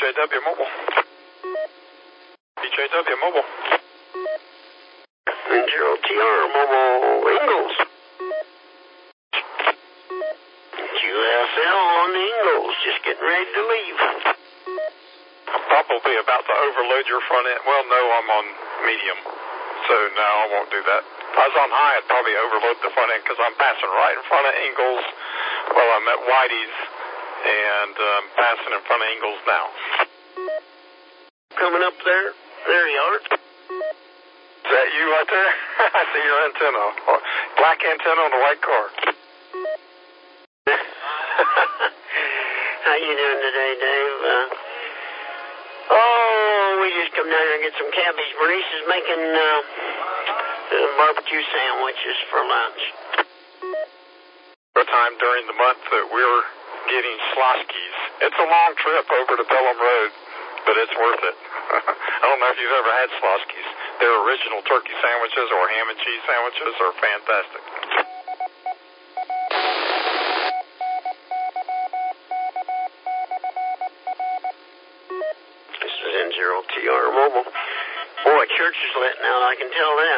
BJW Mobile. BJW Mobile. 0TR Mobile Ingalls. QSL on the Ingalls, just getting ready to leave. I'm probably about to overload your front end. Well, no, I'm on medium, so no, I won't do that. If I was on high, I'd probably overload the front end because I'm passing right in front of Ingalls. Well, I'm at Whitey's, and I'm passing in front of Ingalls now. Coming up there? There you are. Is that you right there? I see your antenna. Black antenna on the white car. How you doing today, Dave? We just come down here and get some cabbage. Bernice is making barbecue sandwiches for lunch. A time during the month that we're getting Sloskies. It's a long trip over to Pelham Road, but it's worth it. I don't know if you've ever had Sloskies. Their original turkey sandwiches or ham and cheese sandwiches are fantastic. This is N0TR Mobile. Boy, church is letting out, I can tell that.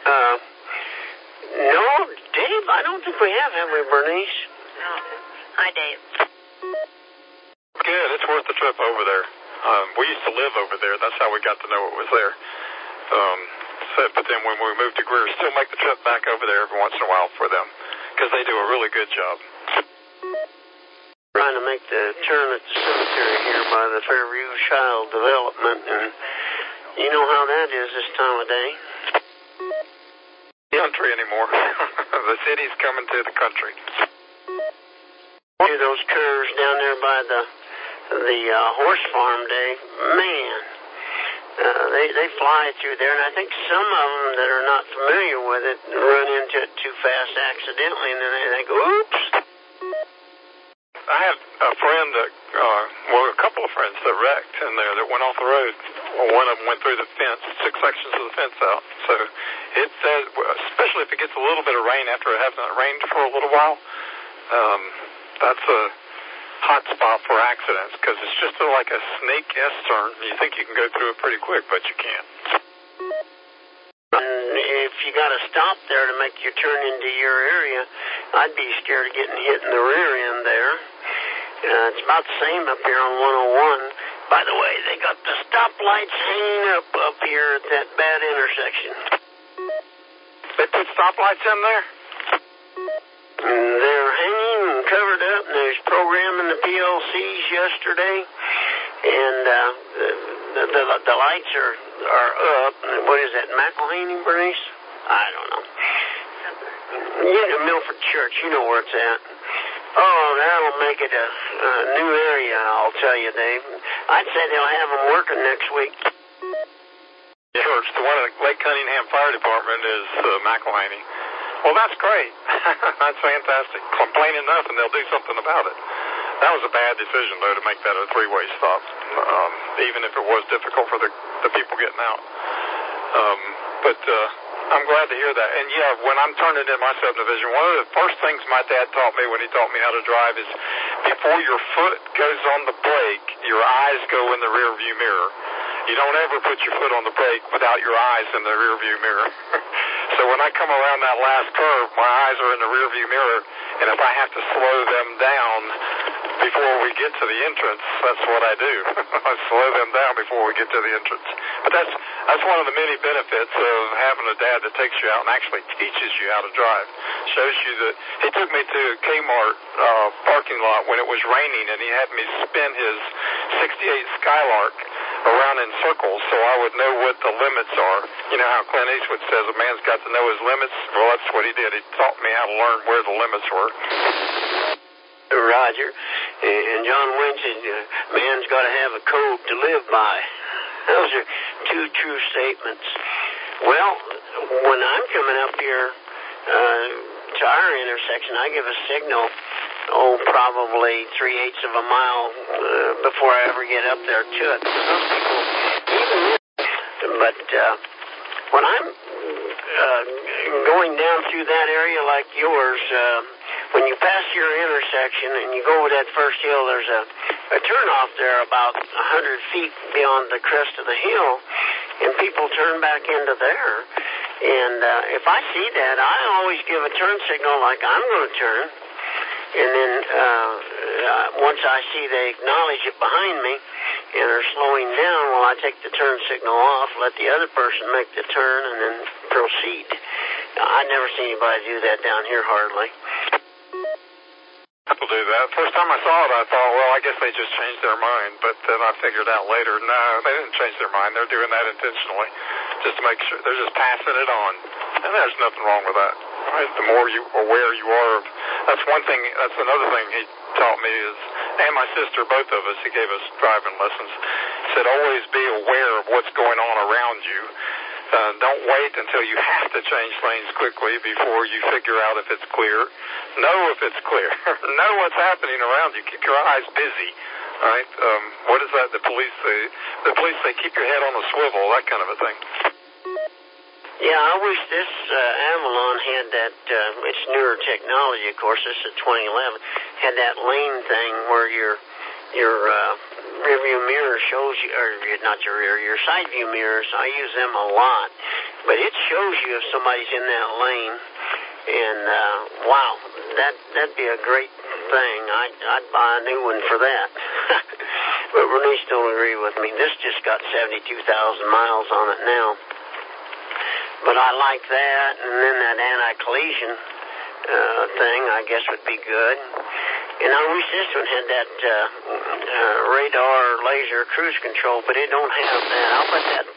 No, Dave, I don't think we have we, Bernice? No. Hi, Dave. Good, it's worth the trip over there. We used to live over there. That's how we got to know it was there. But then when we moved to Greer, still make the trip back over there every once in a while for them because they do a really good job. Trying to make the turn at the cemetery here by the Fairview Child Development, and you know how that is this time of day. Country anymore. The city's coming to the country. See those curves down there by the horse farm, Dave? Man, they fly through there, and I think some of them that are not familiar with it run into it too fast accidentally, and then they go, oops. I had a friend that, a couple of friends that wrecked in there that went off the road. Well, one of them went through the fence, 6 sections of the fence out. So it says, especially if it gets a little bit of rain after it hasn't rained for a little while, that's a hot spot for accidents because it's just like a snake S-turn. You think you can go through it pretty quick, but you can't. If you got to stop there to make your turn into your area, I'd be scared of getting hit in the rear end there. It's about the same up here on 101. By the way, they got the stoplights hanging up here at that bad intersection. They put stoplights in there? They're hanging and covered up, and there's programming the PLCs yesterday, and the lights are up. What is that, McElhaney, Bernice? I don't know. Yeah, Milford Church, you know where it's at. Oh, that'll make it a new area, I'll tell you, Dave. I'd say they'll have them working next week. Church, the one at Lake Cunningham Fire Department is McElhaney. Well, that's great. That's fantastic. Complain enough and they'll do something about it. That was a bad decision, though, to make that a three-way stop, even if it was difficult for the people getting out. But I'm glad to hear that. And, yeah, when I'm turning in my subdivision, one of the first things my dad taught me when he taught me how to drive is before your foot goes on the brake, your eyes go in the rearview mirror. You don't ever put your foot on the brake without your eyes in the rearview mirror. So when I come around that last curve, my eyes are in the rearview mirror, and if I have to slow them down before we get to the entrance, that's what I do. I slow them down before we get to the entrance. But that's one of the many benefits of having a dad that takes you out and actually teaches you how to drive. Shows you that he took me to Kmart parking lot when it was raining, and he had me spin his 68 Skylark around in circles so I would know what the limits are. You know how Clint Eastwood says a man's got to know his limits? Well, that's what he did. He taught me how to learn where the limits were. Roger. And John Wayne said, man's got to have a code to live by. Those are two true statements. Well, when I'm coming up here to our intersection, I give a signal, probably 3/8 of a mile before I ever get up there to it. Those people, but when I'm going down through that area like yours, when you pass your intersection and you go over that first hill, there's a turnoff there about 100 feet beyond the crest of the hill, and people turn back into there. And if I see that, I always give a turn signal like I'm going to turn. And then once I see they acknowledge it behind me and are slowing down, well, I take the turn signal off, let the other person make the turn, and then proceed. I never see anybody do that down here hardly. People do that. First time I saw it, I thought, well, I guess they just changed their mind. But then I figured out later, no, they didn't change their mind. They're doing that intentionally, just to make sure. They're just passing it on, and there's nothing wrong with that. Right? The more you aware you are of, that's one thing. That's another thing he taught me is, and my sister, both of us, he gave us driving lessons. He said, always be aware of what's going on around you. Don't wait until you have to change lanes quickly before you figure out if it's clear. Know if it's clear. Know what's happening around you. Keep your eyes busy. Right? What is that? The police say keep your head on a swivel. That kind of a thing. Yeah, I wish this Avalon had that. It's newer technology, of course. This is 2011. Had that lane thing where your rearview mirror shows you, or not your rear, your side view mirrors. I use them a lot, but it shows you if somebody's in that lane. And wow, that'd be a great thing. I'd buy a new one for that. But Bernice don't agree with me. This just got 72,000 miles on it now. But I like that, and then that anti-collision thing, I guess, would be good. And I wish this one had that radar laser cruise control, but it don't have that. I'll bet that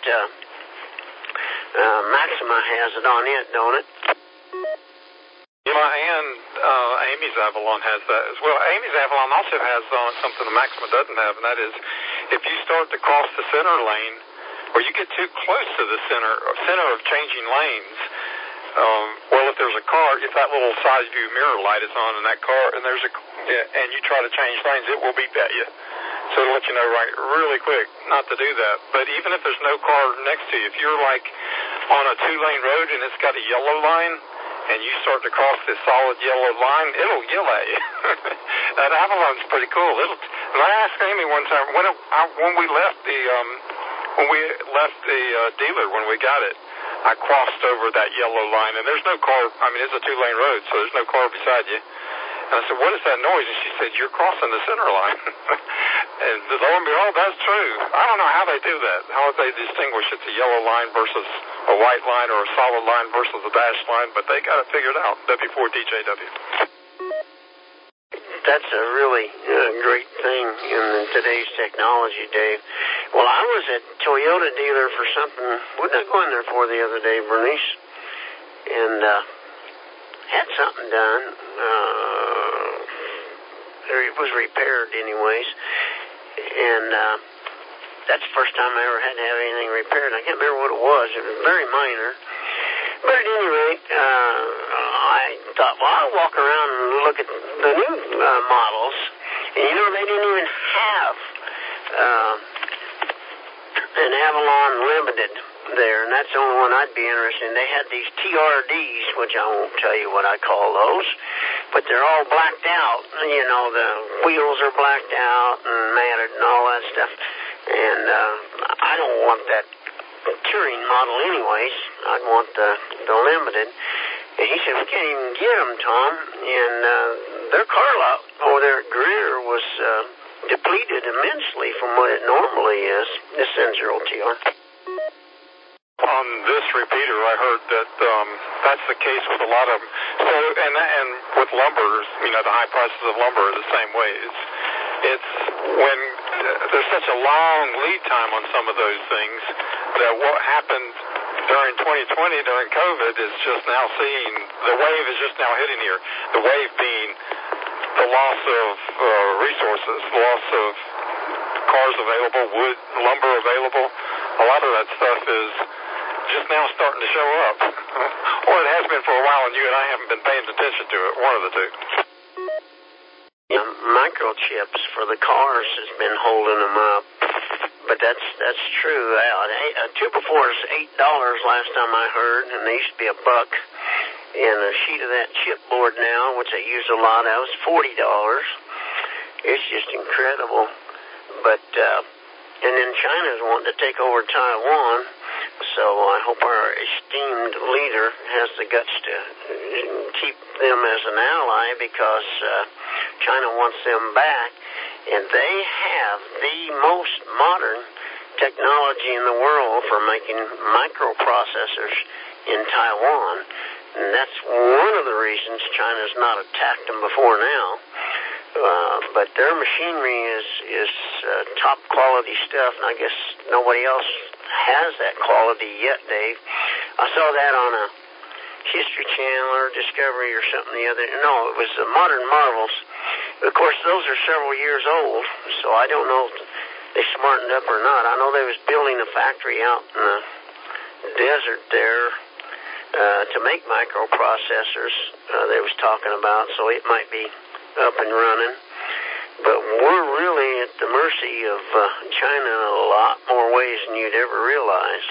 Maxima has it on it, don't it? Yeah, and Amy's Avalon has that as well. Amy's Avalon also has something the Maxima doesn't have, and that is if you start to cross the center lane, or you get too close to the center of changing lanes, well, if there's a car, if that little side view mirror light is on in that car, and and you try to change lanes, it will beep at you. So it'll let you know really quick not to do that. But even if there's no car next to you, if you're like on a 2-lane road and it's got a yellow line, and you start to cross this solid yellow line, it'll yell at you. That Avalon's pretty cool. And I asked Amy one time when we left the dealer when we got it, I crossed over that yellow line, and there's no car. I mean, it's a 2-lane road, so there's no car beside you. And I said, what is that noise? And she said, you're crossing the center line. And lo and behold, that's true. I don't know how they do that, how they distinguish it's a yellow line versus a white line or a solid line versus a dashed line, but they got it figured out, W4DJW. That's a really great thing in today's technology, Dave. Well, I was at Toyota dealer for something. What did I go in there for the other day, Bernice? And had something done. It was repaired anyways. And that's the first time I ever had to have anything repaired. I can't remember what it was. It was very minor. But at any rate, I thought, well, I'll walk around and look at the new models. And, you know, they didn't even have an Avalon Limited there, and that's the only one I'd be interested in. They had these TRDs, which I won't tell you what I call those, but they're all blacked out. You know, the wheels are blacked out and matted and all that stuff. And I don't want that touring model anyways. I'd want the Limited. And he said, we can't even get them, Tom. And their car lot over there at Greer was depleted immensely from what it normally is, this N0TR. On this repeater, I heard that that's the case with a lot of them. So, and with lumber, you know, the high prices of lumber are the same way. It's when there's such a long lead time on some of those things that what happened during 2020, during COVID, is just now seeing, the wave is just now hitting here. The wave being the loss of resources, loss of cars available, wood, lumber available. A lot of that stuff is just now starting to show up. Or it has been for a while, and you and I haven't been paying attention to it, one of the two. Yeah, microchips for the cars has been holding them up. But that's true. A 2x4 is $8 last time I heard, and they used to be $1. and a sheet of that chipboard now, which I use a lot of, is $40. It's just incredible. But and then China's wanting to take over Taiwan, so I hope our esteemed leader has the guts to keep them as an ally, because China wants them back, and they have the most modern technology in the world for making microprocessors in Taiwan, and that's one of the reasons China's not attacked them before now. But their machinery is top quality stuff, and I guess nobody else has that quality yet, Dave. I saw that on a History Channel or Discovery or something the other. No, it was Modern Marvels. Of course, those are several years old, so I don't know if they smartened up or not. I know they was building a factory out in the desert there to make microprocessors. They was talking about, so it might be up and running. But we're really at the mercy of China in a lot more ways than you'd ever realize.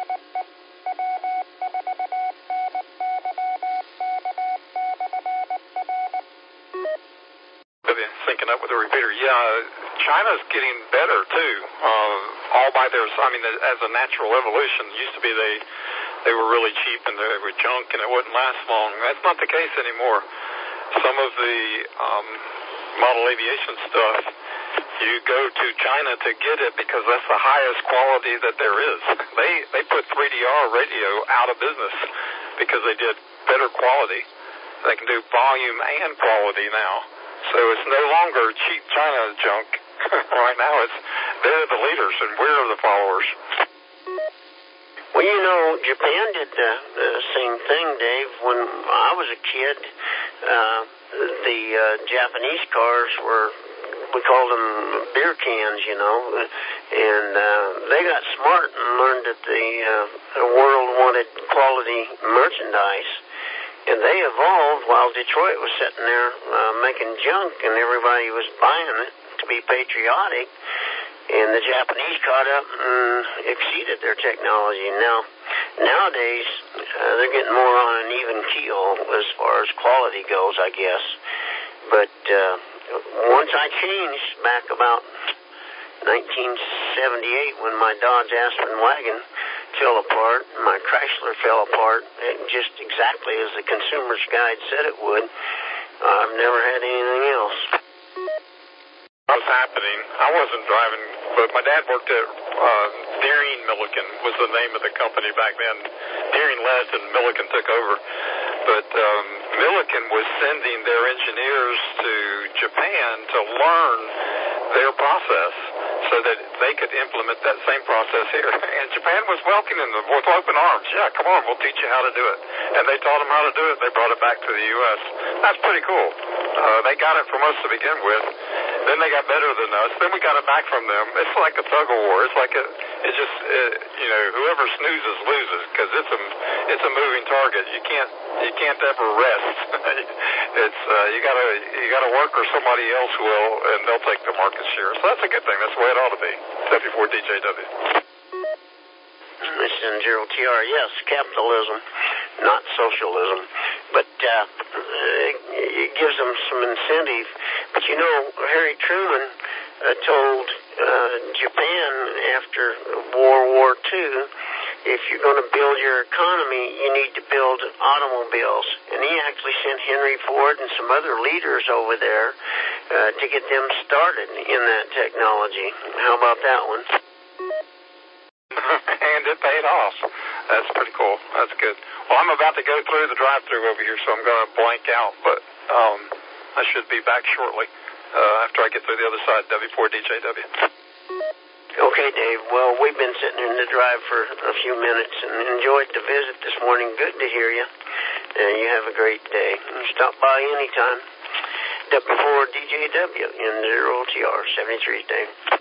Syncing up with the repeater. Yeah, China's getting better too. All by their, I mean, as a natural evolution. It used to be they were really cheap and they were junk and it wouldn't last long. That's not the case anymore. Some of the model aviation stuff, you go to China to get it because that's the highest quality that there is. They put 3DR radio out of business because they did better quality. They can do volume and quality now. So it's no longer cheap China junk. Right now they're the leaders and we're the followers. Well, you know, Japan did the same thing, Dave. When I was a kid, the Japanese cars were, we called them beer cans, you know, and they got smart and learned that the world wanted quality merchandise, and they evolved while Detroit was sitting there making junk, and everybody was buying it to be patriotic. And the Japanese caught up and exceeded their technology. Nowadays, they're getting more on an even keel as far as quality goes, I guess. But once I changed back about 1978 when my Dodge Aspen wagon fell apart, my Chrysler fell apart, just exactly as the Consumer's Guide said it would. I've never had anything else. What was happening, I wasn't driving, but my dad worked at Deering Milliken was the name of the company back then. Deering left and Milliken took over. But Milliken was sending their engineers to Japan to learn their process so that they could implement that same process here. And Japan was welcoming them with open arms. Yeah, come on, we'll teach you how to do it. And they taught them how to do it. They brought it back to the U.S. That's pretty cool. They got it from us to begin with. Then they got better than us. Then we got it back from them. It's like a tug of war. It's like it's just you know, whoever snoozes loses because it's a moving target. You can't ever rest. It's you gotta work or somebody else will, and they'll take the market share. So that's a good thing. That's the way it ought to be. W4DJW. This is Gerald TR. Yes, capitalism, not socialism, but it gives them some incentive. But you know, Harry Truman told Japan after World War II, if you're going to build your economy, you need to build automobiles. And he actually sent Henry Ford and some other leaders over there to get them started in that technology. How about that one? And it paid off. That's pretty cool. That's good. Well, I'm about to go through the drive-thru over here, so I'm going to blank out, but I should be back shortly after I get through the other side, W4DJW. Okay, Dave. Well, we've been sitting in the drive for a few minutes and enjoyed the visit this morning. Good to hear you. And you have a great day. Stop by anytime. W4DJW in 0TR 73, Dave.